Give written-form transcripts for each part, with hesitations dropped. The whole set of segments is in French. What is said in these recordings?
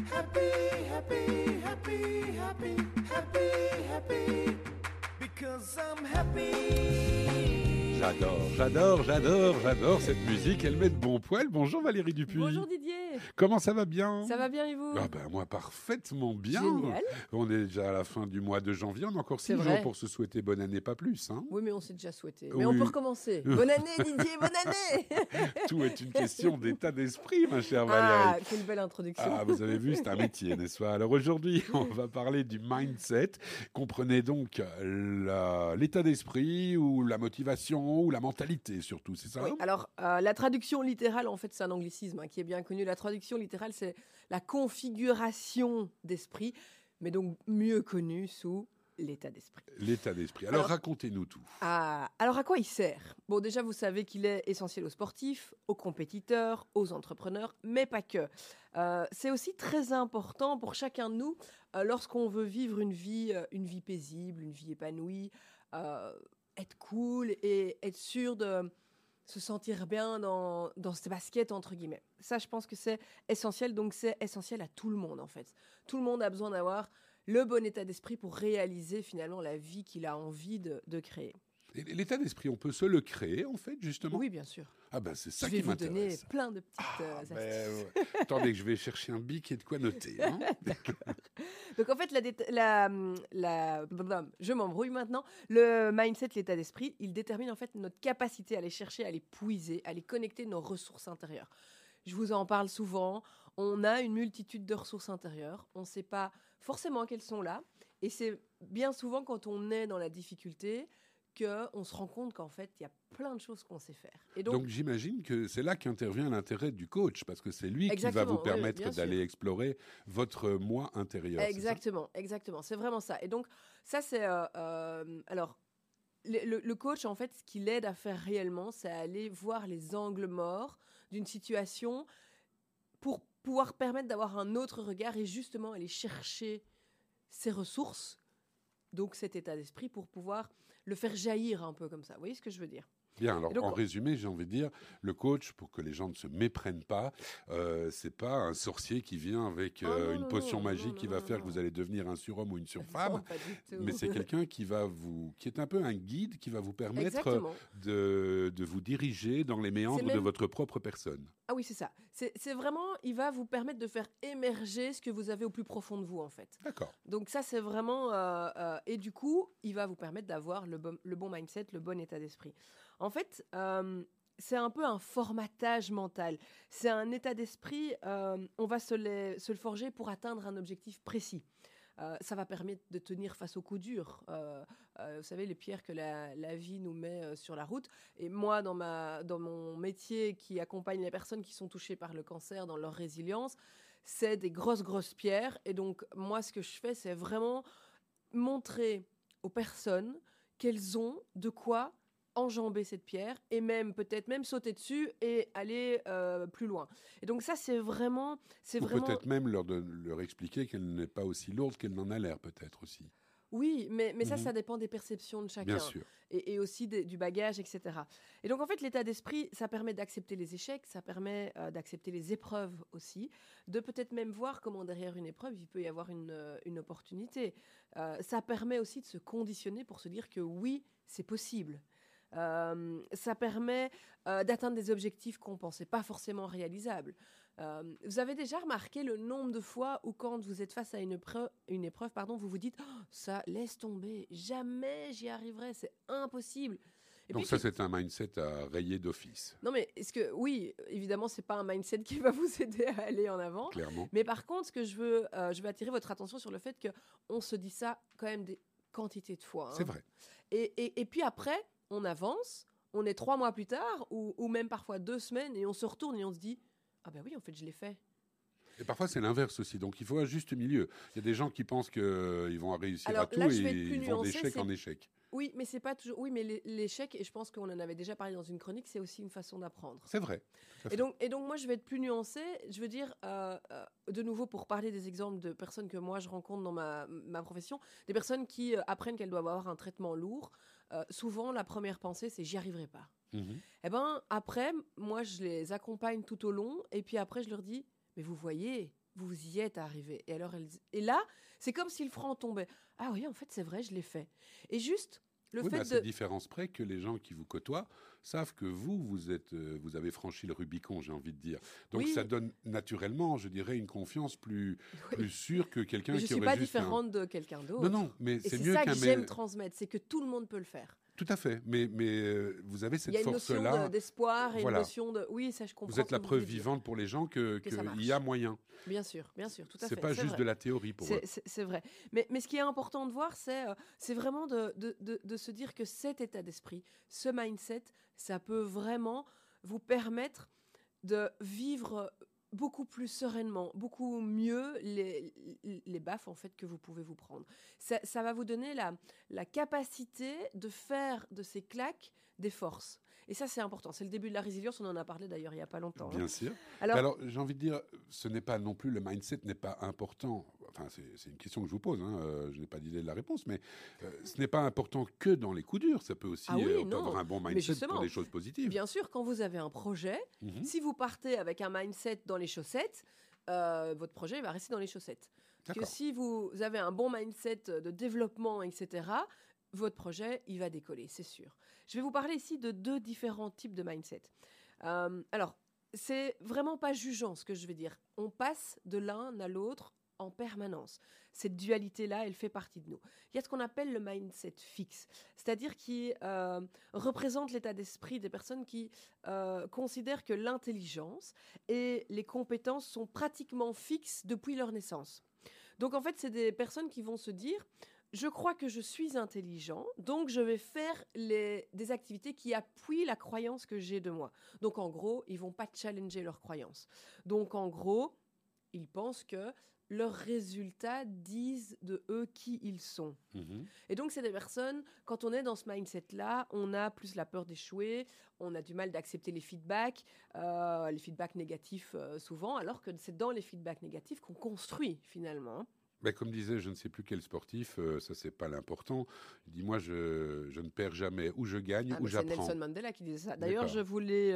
Happy, happy, happy, happy, happy, happy. Because I'm happy. J'adore cette musique, elle met de bon poil. Bonjour Valérie Dupuis. Bonjour Didier. Comment ça va bien? Ça va bien et vous? Ah ben moi parfaitement bien. Génial. On est déjà à la fin du mois de janvier, on a encore 6 C'est jours vrai. pour se souhaiter bonne année, pas plus. Hein. Oui, mais on s'est déjà souhaité. Oui. Mais on peut recommencer. Bonne année Didier, bonne année. Tout est une question d'état d'esprit, ma chère Ah, Valérie. quelle belle introduction. Ah, vous avez vu, c'est un métier, n'est-ce pas? Alors aujourd'hui, on va parler du mindset. Comprenez donc l'état d'esprit ou la motivation ou la mentalité surtout, c'est ça? Oui, alors la traduction littérale, en fait, c'est un anglicisme qui est bien connu. La traduction littérale, c'est la configuration d'esprit, mais donc mieux connue sous l'état d'esprit. L'état d'esprit. Alors racontez-nous tout. Alors à quoi il sert? Bon, déjà, vous savez qu'il est essentiel aux sportifs, aux compétiteurs, aux entrepreneurs, mais pas que. C'est aussi très important pour chacun de nous lorsqu'on veut vivre une vie paisible, une vie épanouie, être cool et être sûr de se sentir bien dans ses baskets, entre guillemets. Ça, je pense que c'est essentiel, donc c'est essentiel à tout le monde, en fait. Tout le monde a besoin d'avoir le bon état d'esprit pour réaliser, finalement, la vie qu'il a envie de créer. Et l'état d'esprit, on peut se le créer, en fait, justement? Oui, bien sûr. Ah ben, c'est ça Je vais qui vous donner m'intéresse. plein de petites astuces. Attendez que je vais chercher un bic et de quoi noter. Hein. Donc, en fait, je m'embrouille maintenant. Le mindset, l'état d'esprit, il détermine, en fait, notre capacité à aller chercher, à les puiser, à les connecter nos ressources intérieures. Je vous en parle souvent. On a une multitude de ressources intérieures. On ne sait pas forcément qu'elles sont là. Et c'est bien souvent quand on est dans la difficulté qu'on se rend compte qu'en fait, il y a plein de choses qu'on sait faire. Et Donc j'imagine que c'est là qu'intervient l'intérêt du coach, parce que c'est lui qui va vous permettre d'aller explorer votre moi intérieur. Exactement. C'est vraiment ça. Et donc, ça, c'est... alors, le coach, en fait, ce qu'il aide à faire réellement, c'est à aller voir les angles morts d'une situation pour pouvoir permettre d'avoir un autre regard et justement aller chercher ses ressources, donc cet état d'esprit, pour pouvoir le faire jaillir un peu comme ça. Vous voyez ce que je veux dire? Bien, alors donc, en résumé, j'ai envie de dire, le coach, pour que les gens ne se méprennent pas, c'est pas un sorcier qui vient avec une potion magique qui va faire que vous allez devenir un surhomme ou une surfemme, non, pas du tout. mais c'est quelqu'un qui est un peu un guide, qui va vous permettre de vous diriger dans les méandres de votre propre personne. Ah oui, c'est ça. C'est vraiment, il va vous permettre de faire émerger ce que vous avez au plus profond de vous, en fait. D'accord. Donc ça, c'est vraiment... et du coup, il va vous permettre d'avoir le bon mindset, le bon état d'esprit. En fait, c'est un peu un formatage mental. C'est un état d'esprit, on va se le forger pour atteindre un objectif précis. Ça va permettre de tenir face aux coups durs. Vous savez, les pierres que la vie nous met sur la route. Et moi, dans mon métier qui accompagne les personnes qui sont touchées par le cancer dans leur résilience, c'est des grosses pierres. Et donc, moi, ce que je fais, c'est vraiment montrer aux personnes qu'elles ont de quoi enjamber cette pierre et peut-être même sauter dessus et aller plus loin. Et donc ça, c'est vraiment... Peut-être même leur expliquer qu'elle n'est pas aussi lourde qu'elle n'en a l'air, peut-être aussi. Oui, mais ça dépend des perceptions de chacun. Bien sûr. Et aussi du bagage, etc. Et donc, en fait, l'état d'esprit, ça permet d'accepter les échecs, ça permet d'accepter les épreuves aussi, de peut-être même voir comment derrière une épreuve, il peut y avoir une opportunité. Ça permet aussi de se conditionner pour se dire que oui, c'est possible. Ça permet d'atteindre des objectifs qu'on ne pensait pas forcément réalisables. Vous avez déjà remarqué le nombre de fois où quand vous êtes face à une épreuve, vous vous dites oh, « ça, laisse tomber, jamais j'y arriverai, c'est impossible ». Donc ça, c'est un mindset à rayer d'office. Non, mais oui, évidemment, c'est pas un mindset qui va vous aider à aller en avant. Clairement. Mais par contre, ce que je veux attirer votre attention sur le fait qu'on se dit ça quand même des quantités de fois. Hein. C'est vrai. Et puis après, on avance, on est 3 mois plus tard, ou même parfois 2 semaines, et on se retourne et on se dit « Ah ben oui, en fait, je l'ai fait ». Et parfois, c'est l'inverse aussi. Donc, il faut un juste milieu. Il y a des gens qui pensent qu'ils vont réussir à tout et ils vont d'échec en échec. Oui, mais c'est pas toujours. Oui, mais l'échec, et je pense qu'on en avait déjà parlé dans une chronique, c'est aussi une façon d'apprendre. C'est vrai. Et donc, moi, je vais être plus nuancée. Je veux dire, de nouveau, pour parler des exemples de personnes que moi je rencontre dans ma profession, des personnes qui apprennent qu'elles doivent avoir un traitement lourd. Souvent, la première pensée, c'est j'y arriverai pas. Mmh. Et ben après, moi, je les accompagne tout au long, et puis après, je leur dis, mais vous voyez, vous y êtes arrivé. Et alors, et là, c'est comme si le frein tombait. Ah oui, en fait, c'est vrai, je l'ai fait. Et juste le Oui, fait mais à de... cette différence près que les gens qui vous côtoient savent que vous avez franchi le Rubicon, j'ai envie de dire. Donc Oui, ça donne naturellement, je dirais, une confiance plus oui. sûre que quelqu'un Mais je qui suis aurait pas juste un... différente de quelqu'un Non, d'autre. non, mais Et c'est c'est mieux ça qu'un... que j'aime transmettre, c'est que tout le monde peut le faire. Tout à fait, mais vous avez Il y cette a une notion force-là. d'espoir et une Voilà. notion de... Oui, ça, je comprends Vous êtes ce que la vous preuve voulez dire. vivante pour les gens Que ça qu'il marche. y a moyen. Bien sûr, tout à C'est fait. pas c'est juste vrai. de la théorie pour eux. C'est vrai. Mais ce qui est important de voir, c'est vraiment de se dire que cet état d'esprit, ce mindset, ça peut vraiment vous permettre de vivre beaucoup plus sereinement, beaucoup mieux les baffes en fait que vous pouvez vous prendre. Ça va vous donner la capacité de faire de ces claques des forces. Et ça, c'est important. C'est le début de la résilience. On en a parlé d'ailleurs il n'y a pas longtemps. Bien sûr. Alors, Alors, j'ai envie de dire, ce n'est pas non plus, le mindset n'est pas important. Enfin, c'est une question que je vous pose. Je n'ai pas d'idée de la réponse, mais ce n'est pas important que dans les coups durs. Ça peut aussi Ah oui, on peut non. avoir un bon Mais mindset justement, pour des choses positives. bien sûr, quand vous avez un projet, Mhm. si vous partez avec un mindset dans les chaussettes, votre projet va rester dans les chaussettes. Que D'accord. si vous avez un bon mindset de développement, etc., votre projet, il va décoller, c'est sûr. Je vais vous parler ici de 2 différents types de mindset. Alors, c'est vraiment pas jugeant ce que je vais dire. On passe de l'un à l'autre en permanence. Cette dualité-là, elle fait partie de nous. Il y a ce qu'on appelle le mindset fixe, c'est-à-dire qui représente l'état d'esprit des personnes qui considèrent que l'intelligence et les compétences sont pratiquement fixes depuis leur naissance. Donc en fait, c'est des personnes qui vont se dire je crois que je suis intelligent, donc je vais faire des activités qui appuient la croyance que j'ai de moi. Donc en gros, ils vont pas challenger leur croyance. Donc en gros, ils pensent que leurs résultats disent de eux qui ils sont. Mhm. Et donc c'est des personnes, quand on est dans ce mindset-là, on a plus la peur d'échouer, on a du mal d'accepter les feedbacks négatifs souvent, alors que c'est dans les feedbacks négatifs qu'on construit finalement. Ben, comme disait je ne sais plus quel sportif, ça c'est pas l'important. Il dit moi je ne perds jamais, ou je gagne Ah, ou mais c'est j'apprends. Nelson Mandela qui disait ça. D'ailleurs, D'accord.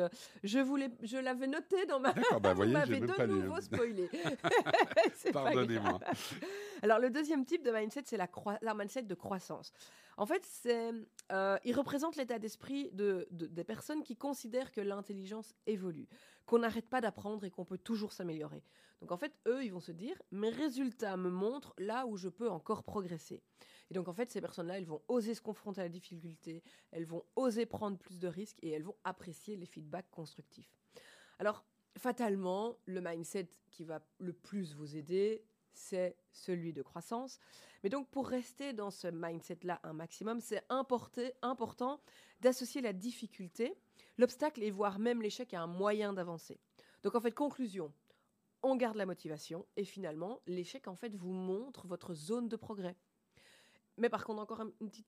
je l'avais noté dans ma... D'accord, bah Vous voyez, m'avez j'ai même de pas lu. nouveau spoilé. C'est pas Pardonnez-moi. grave. Alors, le deuxième type de mindset, c'est la mindset de croissance. En fait, il représente l'état d'esprit des personnes qui considèrent que l'intelligence évolue, qu'on n'arrête pas d'apprendre et qu'on peut toujours s'améliorer. Donc, en fait, eux, ils vont se dire, mes résultats me montrent là où je peux encore progresser. Et donc, en fait, ces personnes-là, elles vont oser se confronter à la difficulté, elles vont oser prendre plus de risques et elles vont apprécier les feedbacks constructifs. Alors, fatalement, le mindset qui va le plus vous aider, c'est celui de croissance. Mais donc, pour rester dans ce mindset-là un maximum, c'est important d'associer la difficulté, l'obstacle et voire même l'échec à un moyen d'avancer. Donc, en fait, conclusion, on garde la motivation et finalement, l'échec, en fait, vous montre votre zone de progrès. Mais par contre, encore un petit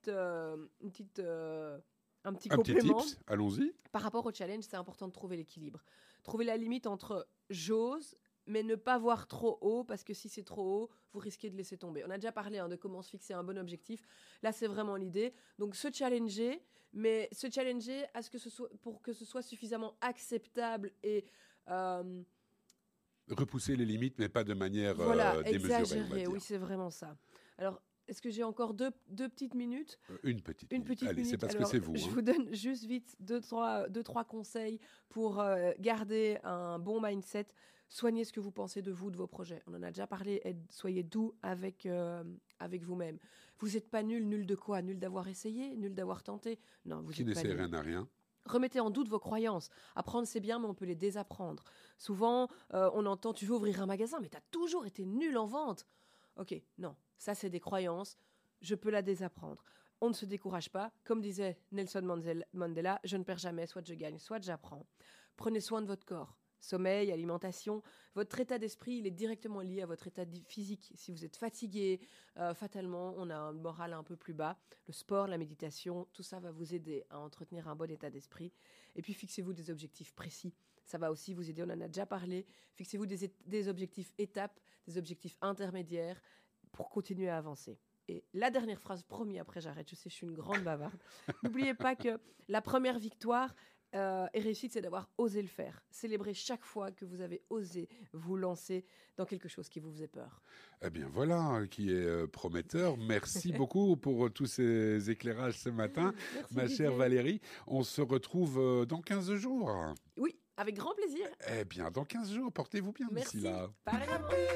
Un petit complément. tips, allons-y. Par rapport au challenge, c'est important de trouver l'équilibre. Trouver la limite entre j'ose, mais ne pas voir trop haut, parce que si c'est trop haut, vous risquez de laisser tomber. On a déjà parlé de comment se fixer un bon objectif. Là, c'est vraiment l'idée. Donc, se challenger, mais se challenger pour que ce soit suffisamment acceptable et... Repousser les limites, mais pas de manière voilà, démesurée, on va exagéré. dire. Oui, c'est vraiment ça. Alors, est-ce que j'ai encore deux petites minutes ? Une petite Une minute. petite Allez, minute. c'est parce Alors, que c'est vous. Je hein. vous donne juste vite deux, trois conseils pour garder un bon mindset. Soignez ce que vous pensez de vous, de vos projets. On en a déjà parlé. Soyez doux avec vous-même. Vous n'êtes pas nul de quoi ? Nul d'avoir essayé, nul d'avoir tenté. Non, vous Qui n'êtes pas n'essaie nul. rien n'a rien. Remettez en doute vos croyances. Apprendre, c'est bien, mais on peut les désapprendre. Souvent, on entend « tu veux ouvrir un magasin, mais tu as toujours été nul en vente ». Ok, non, ça c'est des croyances. Je peux la désapprendre. On ne se décourage pas. Comme disait Nelson Mandela, je ne perds jamais, soit je gagne, soit j'apprends. Prenez soin de votre corps. Sommeil, alimentation. Votre état d'esprit, il est directement lié à votre état physique. Si vous êtes fatigué, fatalement, on a un moral un peu plus bas. Le sport, la méditation, tout ça va vous aider à entretenir un bon état d'esprit. Et puis, fixez-vous des objectifs précis. Ça va aussi vous aider, on en a déjà parlé. Fixez-vous des objectifs étapes, des objectifs intermédiaires pour continuer à avancer. Et la dernière phrase, promis, après j'arrête, je sais, je suis une grande bavarde. N'oubliez pas que la première victoire, Et réussite, c'est d'avoir osé le faire. Célébrez chaque fois que vous avez osé vous lancer dans quelque chose qui vous faisait peur. Eh bien voilà, qui est prometteur. Merci beaucoup pour tous ces éclairages ce matin, Merci, ma chère Didier. Valérie. On se retrouve dans 15 jours. Oui, avec grand plaisir. Eh bien, dans 15 jours, portez-vous bien d'ici Merci. là. Pareillement.